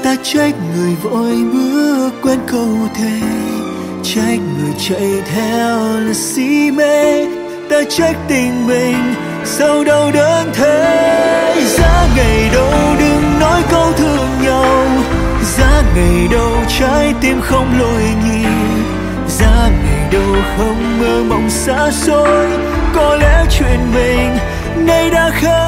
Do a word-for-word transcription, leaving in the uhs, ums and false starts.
Ta trách người vội bước quên câu thề, trách người chạy theo là si mê. Ta trách tình mình sao đau đớn thế. Giá ngày đâu đừng nói câu thương nhau, giá ngày đâu trái tim không lối nhịp, giá ngày đâu không mơ mộng xa xôi. Có lẽ chuyện mình nay đã khác.